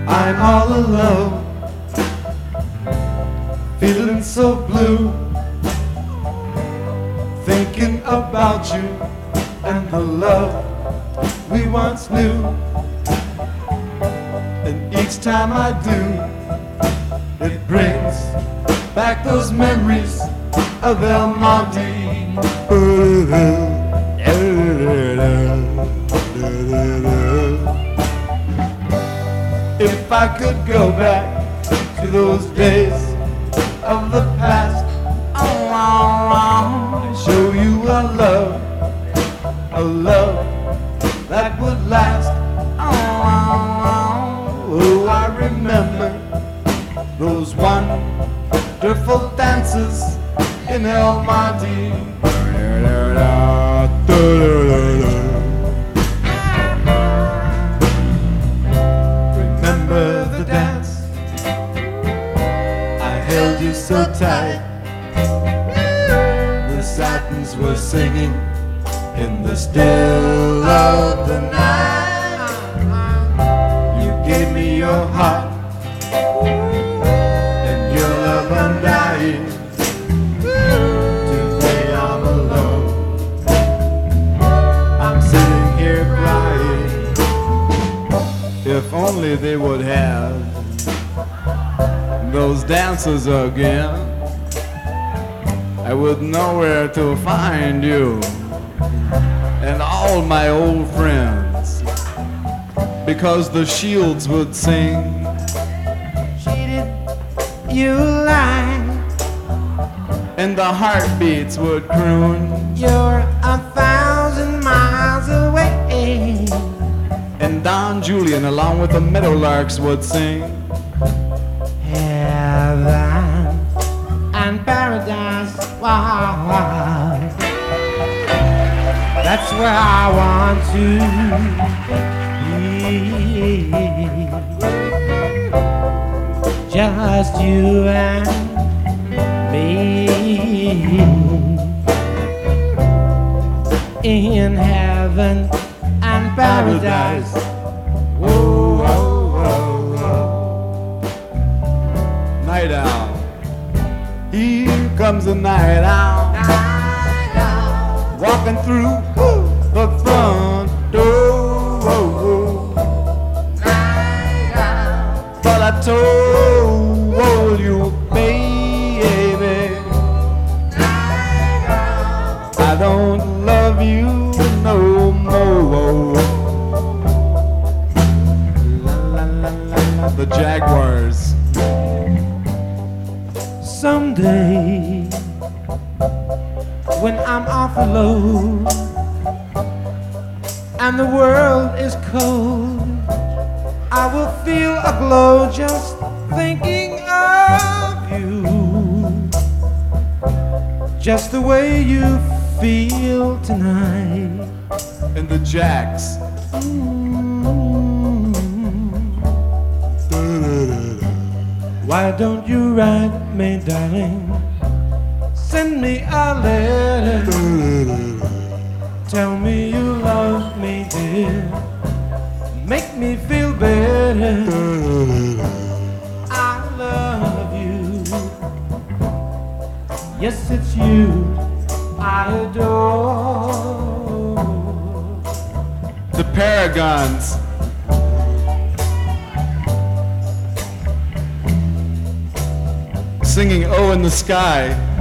I'm all alone, feeling so blue, thinking about you and the love we once knew. And each time I do, it brings back those memories of El Monte. If I could go back to those days of the past, I'd show you a love that would last. Oh, I remember those wonderful dances in El Monte. Remember the dance? I held you so tight. The satins were singing in the still of the night. You gave me your heart and your love undying. Today I'm alone, I'm sitting here crying. If only they would have those dances again, I would know where to find you and all my old friends, because the shields would sing, "Cheated you lie," and the heartbeats would croon, "You're 1,000 miles away," and Don Julian along with the Meadowlarks would sing, "Heaven and paradise, wow, that's where I want to be. Just you and me in heaven and paradise." Whoa, whoa, whoa, whoa. Night owl, here comes the night owl, walking through the front door. But I told you, baby, I don't love you no more. La, la, la, la, la. The Jaguars. Someday, when I'm awful low and the world is cold, I will feel a glow just thinking of you, just the way you feel tonight. And the Jacks. Why don't you write me, darling? Send me a letter. Tell me you love me, dear. Make me feel better. I love you. Yes, it's you I adore. The Paragons. Singing "Oh in the Sky."